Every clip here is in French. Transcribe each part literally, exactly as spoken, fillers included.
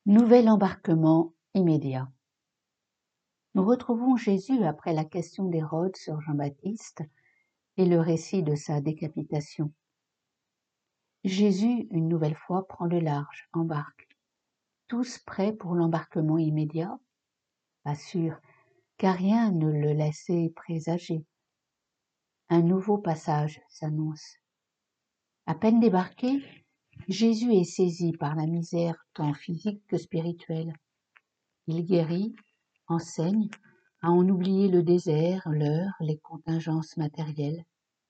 Nouvel embarquement immédiat. Nous retrouvons Jésus après la question d'Hérode sur Jean-Baptiste et le récit de sa décapitation. Jésus, une nouvelle fois, prend le large, embarque. Tous prêts pour l'embarquement immédiat? Pas sûr, car rien ne le laissait présager. Un nouveau passage s'annonce. À peine débarqué, Jésus est saisi par la misère tant physique que spirituelle. Il guérit, enseigne, à en oublier le désert, l'heure, les contingences matérielles.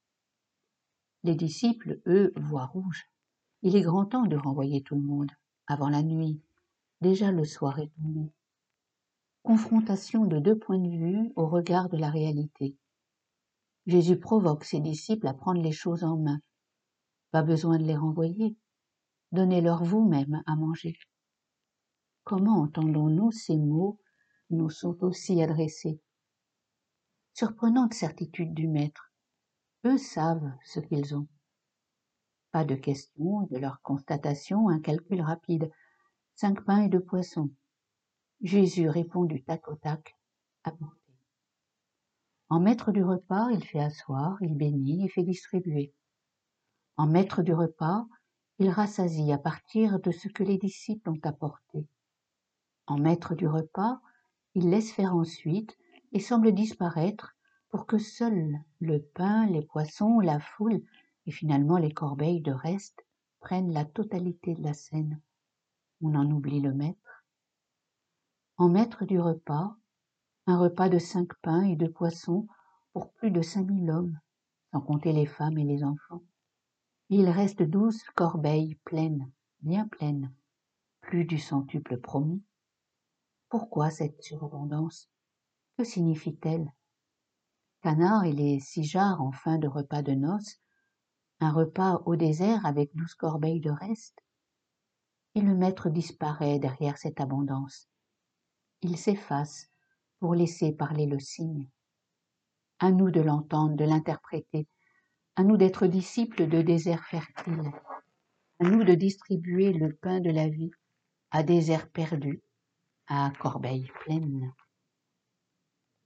Les disciples, eux, voient rouge. Il est grand temps de renvoyer tout le monde, avant la nuit. Déjà le soir est tombé. Confrontation de deux points de vue au regard de la réalité. Jésus provoque ses disciples à prendre les choses en main. Pas besoin de les renvoyer. Donnez-leur vous-même à manger. Comment entendons-nous ces mots nous sont aussi adressés? Surprenante certitude du Maître. Eux savent ce qu'ils ont. Pas de question, de leur constatation, un calcul rapide. Cinq pains et deux poissons. Jésus répond du tac au tac, apporté. En maître du repas, il fait asseoir, il bénit et fait distribuer. En maître du repas, il rassasie à partir de ce que les disciples ont apporté. En maître du repas, il laisse faire ensuite et semble disparaître pour que seuls le pain, les poissons, la foule et finalement les corbeilles de reste prennent la totalité de la scène. On en oublie le maître. En maître du repas, un repas de cinq pains et deux poissons pour plus de cinq mille hommes, sans compter les femmes et les enfants. Il reste douze corbeilles pleines, bien pleines, plus du centuple promis. Pourquoi cette surabondance? Que signifie-t-elle? Canard et les six jarres en fin de repas de noces, un repas au désert avec douze corbeilles de reste, et le maître disparaît derrière cette abondance. Il s'efface pour laisser parler le signe. À nous de l'entendre, de l'interpréter, à nous d'être disciples de déserts fertiles, à nous de distribuer le pain de la vie à déserts perdus, à corbeilles pleines.